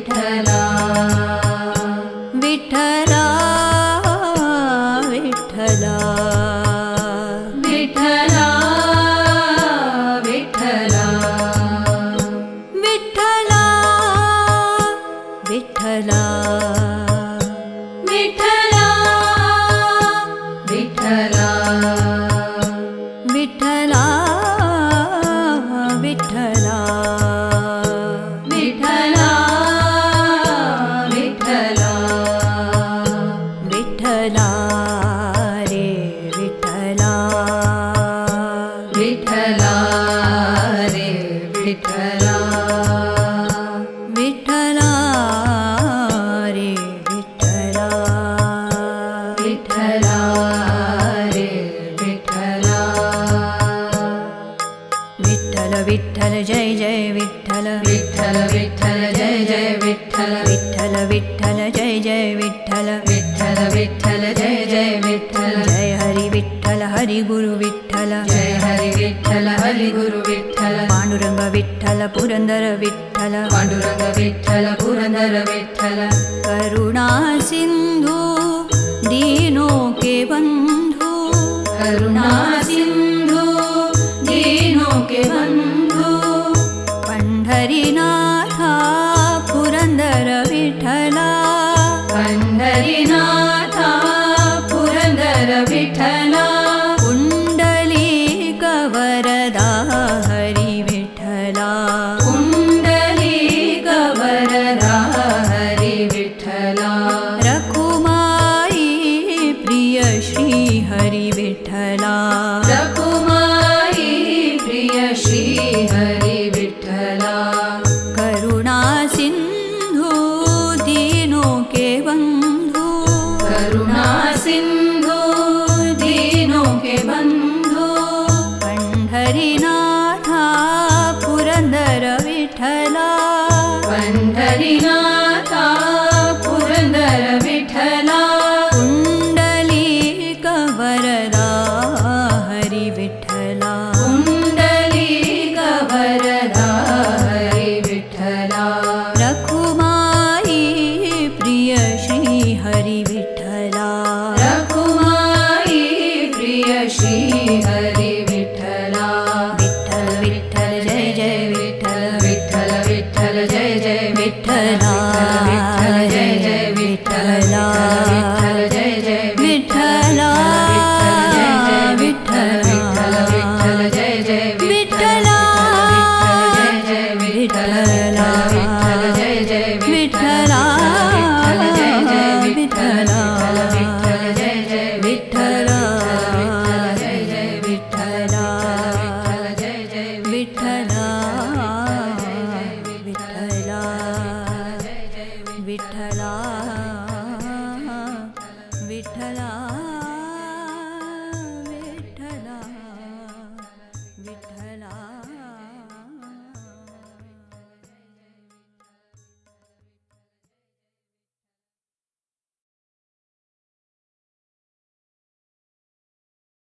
विठ्ठला विठ्ठला विठ्ठला विठ्ठला विठ्ठला विठ्ठला विठ्ठला विठ्ठला विठ्ठला विठ्ठला विठ्ठला विठ्ठला विठ्ठला विठ्ठला रे विठ्ठला विठ्ठला रे विठ्ठला विठ्ठला रे विठ्ठला विठ्ठला रे विठ्ठला विठ्ठल विठ्ठल जय जय विठ्ठल विठ्ठल विठ्ठल जय जय विठ्ठल विठ्ठल विठ्ठल जय जय विठ्ठल विठ्ठल विठ्ठल जय जय विठ्ठल जय हरी विठ्ठल हरी गुरु विठ्ठल जय हरी विठ्ठल हरी गुरु विठ्ठल पांडुरंग विठ्ठल पुरंदर विठ्ठल पांडुरंग विठ्ठल पुरंदर विठ्ठल करुणा सिंधू दीनो के बंधु करुणा सिंधू दीनो के बंधु पंढरीनाथा पुरंदर विठ्ठला पंढरीनाथा पुरंदर विठ्ठला कुंडलिक वरदा हरी विठ्ठला कुंडलिक वरदा हरी विठ्ठला रखुमाई प्रिय श्री हरी विठ्ठला रखुमाई प्रिय श्री हरी विठ्ठला करुणा सिंधू दीनो के बंधु करुणा सिंधू दीनो के बंधु पंढरीनाथा पुरंदर विठ्ठला पंढरीनाथा पुरंदर विठ्ठला कुंडलिक वरदा हरी विठ्ठला कुंडलिक वरदा हरी विठ्ठला रखुमाई प्रिय श्री हरी विठ्ठला रखुमाई प्रिय श्री हरी विठ्ठला विठ्ठल विठ्ठल जय जय विठ्ठल विठ्ठल विठ्ठल जय जय विठ्ठला विठ्ठल जय जय विठ्ठला विठ्ठल जय जय विठ्ठला विठ्ठल विठ्ठल विठ्ठल जय जय विठ्ठला विठ्ठला विठ्ठल जय जय विठ्ठला विठ्ठला विठ्ठल जय जय विठ्ठला विठ्ठल जय जय विठ्ठला विठ्ठल जय जय विठ्ठला